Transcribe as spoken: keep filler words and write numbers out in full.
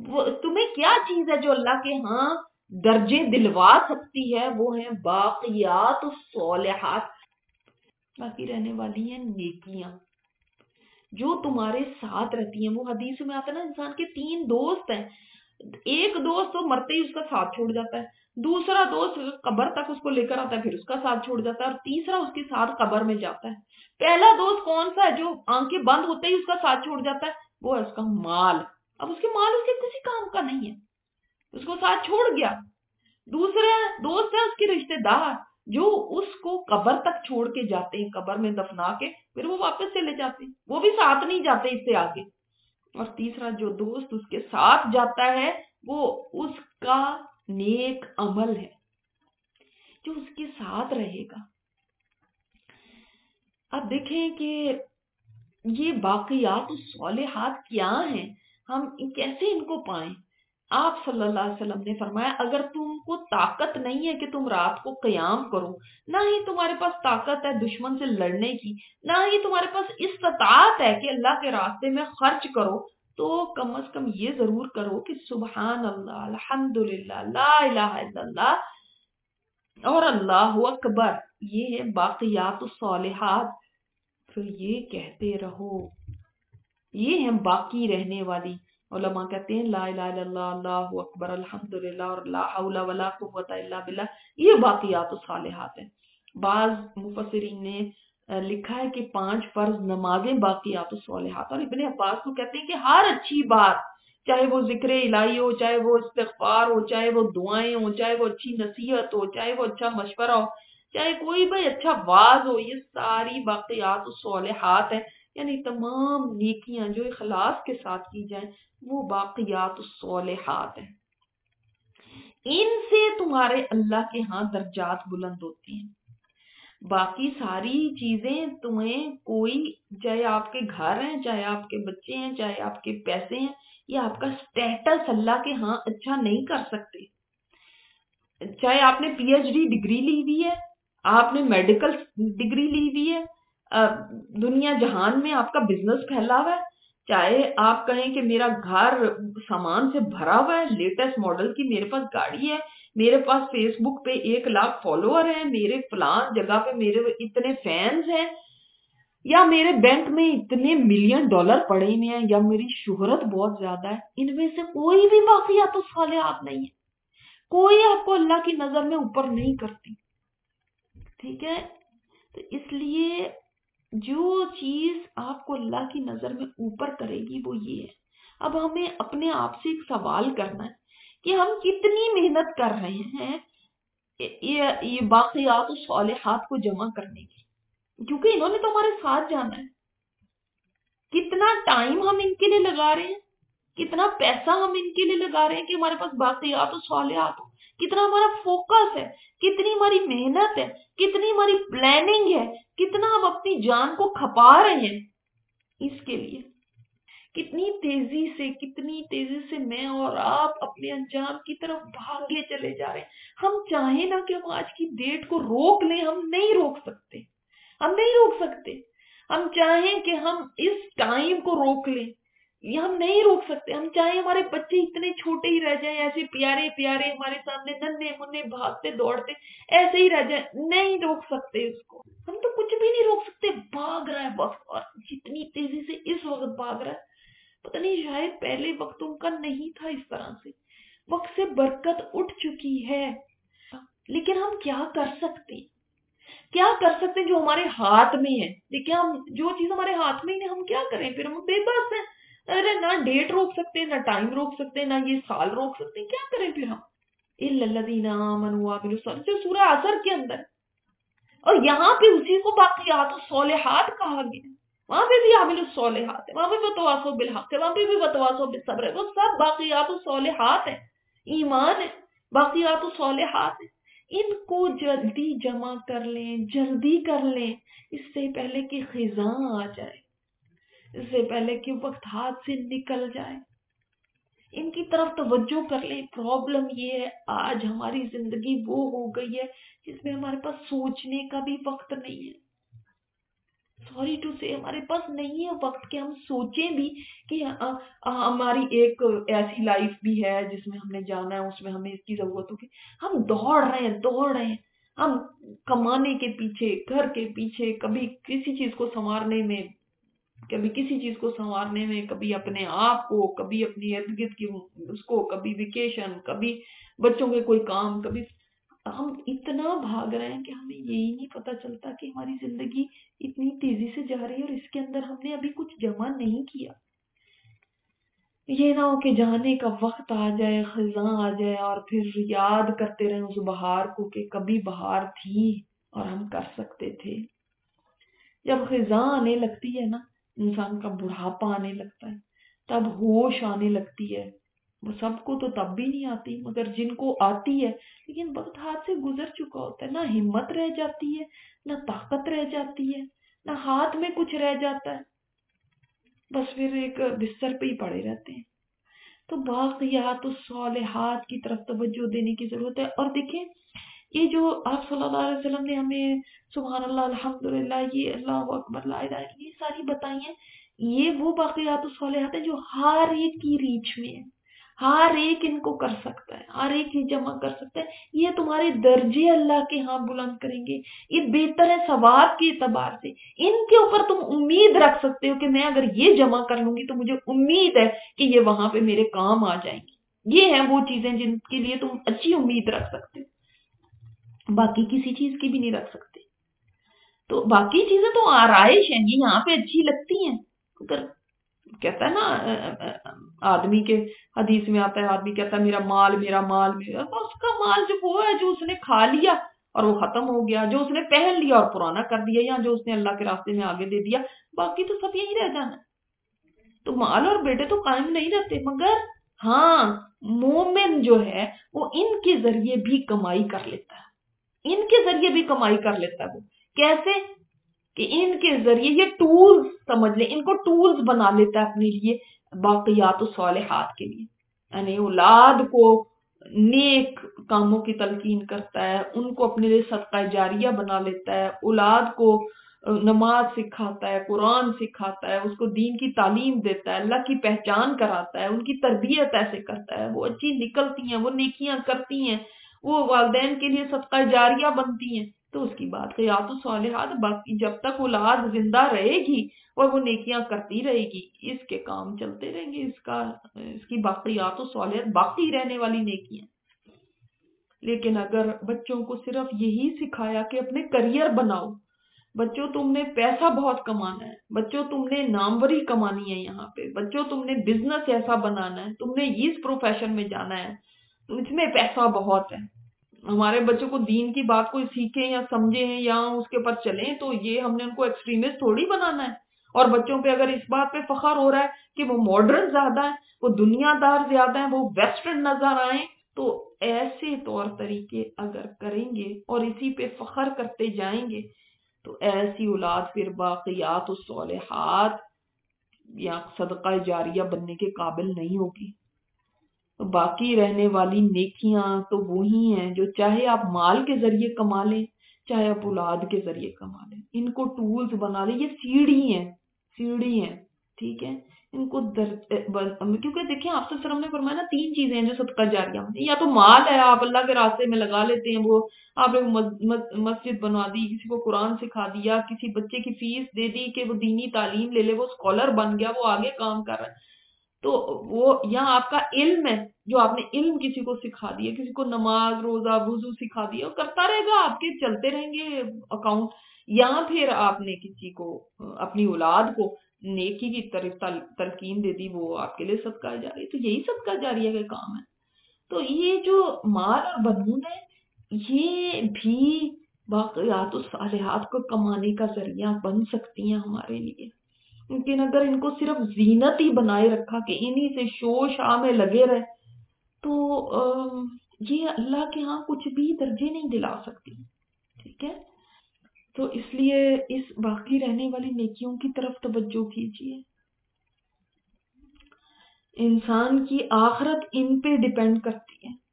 تمہیں کیا چیز ہے جو اللہ کے ہاں درجے دلوا سکتی ہے؟ وہ ہیں باقیات الصالحات، باقی رہنے والی ہیں نیکیاں جو تمہارے ساتھ رہتی ہیں۔ وہ حدیث میں آتا ہے نا، انسان کے تین دوست ہیں، ایک دوست تو مرتے ہی اس کا ساتھ چھوڑ جاتا ہے، دوسرا دوست قبر تک اس کو لے کر آتا ہے پھر اس کا ساتھ چھوڑ جاتا ہے، اور تیسرا اس کے ساتھ قبر میں جاتا ہے۔ پہلا دوست کون سا ہے؟ جو آنکھیں بند ہوتے ہی اس کا ساتھ چھوڑ جاتا ہے، وہ ہے اس کا مال۔ اب اس کے مال اس کے کسی کام کا نہیں ہے، اس کو ساتھ چھوڑ گیا۔ دوسرا دوست ہے اس کے رشتے دار جو اس کو قبر تک چھوڑ کے جاتے ہیں، قبر میں دفنا کے پھر وہ واپس چلے جاتے ہیں، وہ بھی ساتھ نہیں جاتے اس سے آگے۔ اور تیسرا جو دوست اس کے ساتھ جاتا ہے وہ اس کا نیک عمل ہے جو اس کے ساتھ رہے گا۔ اب دیکھیں کہ یہ باقیات الصالحات کیا ہیں، ہم کیسے ان کو پائیں؟ آپ صلی اللہ علیہ وسلم نے فرمایا اگر تم کو طاقت نہیں ہے کہ تم رات کو قیام کرو، نہ ہی تمہارے پاس طاقت ہے دشمن سے لڑنے کی، نہ ہی تمہارے پاس استطاعت ہے کہ اللہ کے راستے میں خرچ کرو، تو کم از کم یہ ضرور کرو کہ سبحان اللہ، الحمدللہ، لا الہ الا اللہ اور اللہ اکبر، یہ ہے باقیات الصالحات۔ پھر یہ کہتے رہو، یہ ہیں باقی رہنے والی۔ علماء کہتے ہیں لا الہ الا اللہ، اللہ اکبر، الحمدللہ اور لا حول ولا قوت الا باللہ، یہ باقیات الصالحات ہیں۔ بعض مفسرین نے لکھا ہے کہ پانچ فرض نمازیں باقیات الصالحات، اور ابن عباس کو کہتے ہیں کہ ہر اچھی بات، چاہے وہ ذکر الہی ہو، چاہے وہ استغفار ہو، چاہے وہ دعائیں ہو، چاہے وہ اچھی نصیحت ہو، چاہے وہ اچھا مشورہ ہو، چاہے کوئی بھی اچھا واعظ ہو، یہ ساری باقیات الصالحات ہیں۔ یعنی تمام نیکیاں جو اخلاص کے ساتھ کی جائیں وہ باقیات الصالحات ہیں۔ ان سے تمہارے اللہ کے ہاں درجات بلند ہوتے ہیں۔ باقی ساری چیزیں تمہیں کوئی، چاہے آپ کے گھر ہیں، چاہے آپ کے بچے ہیں، چاہے آپ کے پیسے ہیں، یہ آپ کا سٹیٹس اللہ کے ہاں اچھا نہیں کر سکتے۔ چاہے آپ نے پی ایچ ڈی ڈگری لی ہوئی ہے، آپ نے میڈیکل ڈگری لی ہوئی ہے، دنیا جہان میں آپ کا بزنس پھیلا ہوا ہے، چاہے آپ کہیں کہ میرا گھر سامان سے بھرا ہوا ہے، لیٹسٹ ماڈل کی میرے پاس گاڑی ہے، میرے پاس فیس بک پہ ایک لاکھ فالوور ہیں، میرے فلان جگہ پہ میرے اتنے فینز ہیں، یا میرے بینک میں اتنے ملین ڈالر پڑے ہوئے ہیں، یا میری شہرت بہت زیادہ ہے، ان میں سے کوئی بھی باقیات الصالحات نہیں ہے، کوئی آپ کو اللہ کی نظر میں اوپر نہیں کرتی۔ ٹھیک ہے، تو اس لیے جو چیز آپ کو اللہ کی نظر میں اوپر کرے گی وہ یہ ہے۔ اب ہمیں اپنے آپ سے ایک سوال کرنا ہے کہ ہم کتنی محنت کر رہے ہیں یہ باقیات الصالحات کو جمع کرنے کی، کیونکہ انہوں نے تو ہمارے ساتھ جانا ہے۔ کتنا ٹائم ہم ان کے لیے لگا رہے ہیں، کتنا پیسہ ہم ان کے لیے لگا رہے ہیں کہ ہمارے پاس باقیات الصالحات ہو، کتنا ہمارا فوکس ہے، کتنی ہماری محنت ہے، کتنی ہماری پلاننگ ہے، کتنا ہم اپنی جان کو کھپا رہے ہیں اس کے لیے، کتنی تیزی سے کتنی تیزی سے میں اور آپ اپنے انجام کی طرف بھاگے چلے جا رہے ہیں۔ ہم چاہیں نا کہ ہم آج کی ڈیٹ کو روک لیں، ہم نہیں روک سکتے، ہم نہیں روک سکتے۔ ہم چاہیں کہ ہم اس ٹائم کو روک لیں، یہ ہم نہیں روک سکتے۔ ہم چاہیں ہمارے بچے اتنے چھوٹے ہی رہ جائیں، ایسے پیارے پیارے ہمارے سامنے ننھے منھے بھاگتے دوڑتے ایسے ہی رہ جائیں، نہیں روک سکتے اس کو، ہم تو کچھ بھی نہیں روک سکتے۔ بھاگ رہا ہے وقت، اور جتنی تیزی سے اس وقت بھاگ رہا ہے، پتہ نہیں شاید پہلے وقتوں کا نہیں تھا اس طرح سے، وقت سے برکت اٹھ چکی ہے۔ لیکن ہم کیا کر سکتے ہیں، کیا کر سکتے ہیں جو ہمارے ہاتھ میں ہے؟ دیکھیں، ہم جو چیز ہمارے ہاتھ میں ہی نہیں، ہم کیا کریں پھر؟ ہم بے بس ہیں، ارے نہ ڈیٹ روک سکتے، نہ ٹائم روک سکتے، نہ یہ سال روک سکتے، کیا کریں پھر ہم؟ اِلَّا الَّذِينَ آمَنُوا وَعَمِلُوا الصَّالِحَاتِ جو سورہ عصر کے اندر، اور یہاں پہ اسی کو باقیات الصالحات کہا گیا، وہاں پہ بھی عامل الصالحات ہے، وہاں پہ وتواصوا بالحق ہے، وہاں پہ بھی وتواصوا بالصبر ہے، وہ سب باقیات الصالحات ہیں، ایمان ہے، باقیات الصالحات ہیں۔ ان کو جلدی جمع کر لیں، جلدی کر لیں، اس سے پہلے کہ خزاں آ جائے، اس سے پہلے کہ وقت ہاتھ سے نکل جائے، ان کی طرف توجہ کر لیں۔ پرابلم یہ ہے آج ہماری زندگی وہ ہو گئی ہے جس میں ہمارے پاس سوچنے کا بھی وقت نہیں ہے، سوری ٹو سے ہمارے پاس نہیں ہے وقت کہ ہم سوچیں بھی کہ ہماری ایک ایسی لائف بھی ہے جس میں ہم نے جانا ہے، اس میں ہمیں اس کی ضرورت ہوگی. ہم دوڑ رہے ہیں دوڑ رہے ہیں ہم کمانے کے پیچھے، گھر کے پیچھے، کبھی کسی چیز کو سنوارنے میں کبھی کسی چیز کو سنوارنے میں کبھی اپنے آپ کو، کبھی اپنی ارد گرد کی اس کو، کبھی ویکیشن، کبھی بچوں کے کوئی کام، کبھی ہم اتنا بھاگ رہے ہیں کہ ہمیں یہی نہیں پتا چلتا کہ ہماری زندگی اتنی تیزی سے جا رہی ہے اور اس کے اندر ہم نے ابھی کچھ جمع نہیں کیا. یہ نہ ہو کہ جانے کا وقت آ جائے، خزاں آ جائے اور پھر یاد کرتے رہیں اس بہار کو کہ کبھی بہار تھی اور ہم کر سکتے تھے. جب خزاں آنے لگتی ہے نا، انسان کا بڑھاپا آنے لگتا ہے، تب ہوش آنے لگتی ہے. وہ سب کو تو تب بھی نہیں آتی، مگر جن کو آتی ہے لیکن وقت ہاتھ سے گزر چکا ہوتا ہے، نہ ہمت رہ جاتی ہے، نہ طاقت رہ جاتی ہے، نہ ہاتھ میں کچھ رہ جاتا ہے، بس پھر ایک بستر پہ ہی پڑے رہتے ہیں. تو باقیات الصالحات کی طرف توجہ دینے کی ضرورت ہے. اور دیکھیں یہ جو آپ صلی اللہ علیہ وسلم نے ہمیں سبحان اللہ الحمدللہ یہ اللہ اکبر لا الہ الا یہ ساری بتائی ہیں، یہ وہ باقیات الصالحات ہیں جو ہر ایک کی ریچ میں ہے، ہر ایک ان کو کر سکتا ہے، ہر ایک یہ جمع کر سکتا ہے. یہ تمہارے درجے اللہ کے ہاں بلند کریں گے، یہ بہتر ہے ثواب کے اعتبار سے. ان کے اوپر تم امید رکھ سکتے ہو کہ میں اگر یہ جمع کر لوں گی تو مجھے امید ہے کہ یہ وہاں پہ میرے کام آ جائیں گی. یہ ہیں وہ چیزیں جن کے لیے تم اچھی امید رکھ سکتے ہو، باقی کسی چیز کی بھی نہیں رکھ سکتے. تو باقی چیزیں تو آرائش ہیں، یہ یہاں پہ اچھی لگتی ہیں. اگر کہتا ہے نا آدمی کے حدیث میں آتا ہے، آدمی کہتا ہے میرا مال میرا مال میرا، اس کا مال جو وہ ہے جو اس نے کھا لیا اور وہ ختم ہو گیا، جو اس نے پہن لیا اور پرانا کر دیا، یا جو اس نے اللہ کے راستے میں آگے دے دیا، باقی تو سب یہی رہ جانا. تو مال اور بیٹے تو قائم نہیں رہتے، مگر ہاں مومن جو ہے وہ ان کے ذریعے بھی کمائی کر لیتا ہے، ان کے ذریعے بھی کمائی کر لیتا ہے. وہ کیسے کہ ان کے ذریعے یہ ٹولز سمجھ لیں، ان کو ٹولز بنا لیتا ہے اپنے لیے باقیات الصالحات کے لیے. یعنی اولاد کو نیک کاموں کی تلقین کرتا ہے، ان کو اپنے لیے صدقہ جاریہ بنا لیتا ہے، اولاد کو نماز سکھاتا ہے، قرآن سکھاتا ہے، اس کو دین کی تعلیم دیتا ہے، اللہ کی پہچان کراتا ہے، ان کی تربیت ایسے کرتا ہے، وہ اچھی نکلتی ہیں، وہ نیکیاں کرتی ہیں، وہ والدین کے لیے صدقہ جاریہ بنتی ہیں. تو اس کی بات باقیات الصالحات، باقی جب تک اولاد زندہ رہے گی اور وہ نیکیاں کرتی رہے گی، اس کے کام چلتے رہیں گے، اس کا اس کی باقیات الصالحات باقی رہنے والی نیکیاں. لیکن اگر بچوں کو صرف یہی سکھایا کہ اپنے کریئر بناؤ، بچوں تم نے پیسہ بہت کمانا ہے، بچوں تم نے ناموری کمانی ہے، یہاں پہ بچوں تم نے بزنس ایسا بنانا ہے، تم نے اس پروفیشن میں جانا ہے، اس میں پیسہ بہت ہے. ہمارے بچوں کو دین کی بات کو سیکھیں یا سمجھیں یا اس کے پر چلیں، تو یہ ہم نے ان کو ایکسٹریمسٹ تھوڑی بنانا ہے. اور بچوں پہ اگر اس بات پہ فخر ہو رہا ہے کہ وہ ماڈرن زیادہ ہیں، وہ دنیا دار زیادہ ہیں، وہ ویسٹرن نظر آئیں، تو ایسے طور طریقے اگر کریں گے اور اسی پہ فخر کرتے جائیں گے تو ایسی اولاد پھر باقیات الصالحات یا صدقہ جاریہ بننے کے قابل نہیں ہوگی. باقی رہنے والی نیکیاں تو وہی ہیں جو چاہے آپ مال کے ذریعے کما لیں، چاہے آپ اولاد کے ذریعے کما لیں، ان کو ٹولز بنا لیں. یہ سیڑھی ہیں سیڑھی ہیں ٹھیک ہے. ان کو در... کیونکہ دیکھیں آپ سے سلام نے فرمایا نا تین چیزیں ہیں جو صدقہ جاریہ ہیں. یا تو مال ہے، آپ اللہ کے راستے میں لگا لیتے ہیں، وہ آپ نے مسجد بنوا دی، کسی کو قرآن سکھا دیا، کسی بچے کی فیس دے دی کہ وہ دینی تعلیم لے لے، وہ اسکالر بن گیا، وہ آگے کام کر رہا ہے. تو وہ یہاں آپ کا علم ہے جو آپ نے علم کسی کو سکھا دیا، کسی کو نماز روزہ وضو سکھا دیا، وہ کرتا رہے گا، آپ کے چلتے رہیں گے اکاؤنٹ. یا پھر آپ نے کسی کو اپنی اولاد کو نیکی کی طرف تلقین دے دی، وہ آپ کے لیے صدقہ جاریہ. تو یہی صدقہ جاریہ کا کام ہے. تو یہ جو مال اور بنون ہے یہ بھی باقیات الصالحات کو کمانے کا ذریعہ بن سکتی ہیں ہمارے لیے. لیکن اگر ان کو صرف زینت ہی بنائے رکھا کہ انہی سے شو شاہ میں لگے رہے تو یہ اللہ کے ہاں کچھ بھی درجے نہیں دلا سکتی. ٹھیک ہے، تو اس لیے اس باقی رہنے والی نیکیوں کی طرف توجہ کیجیے. انسان کی آخرت ان پہ ڈیپینڈ کرتی ہے.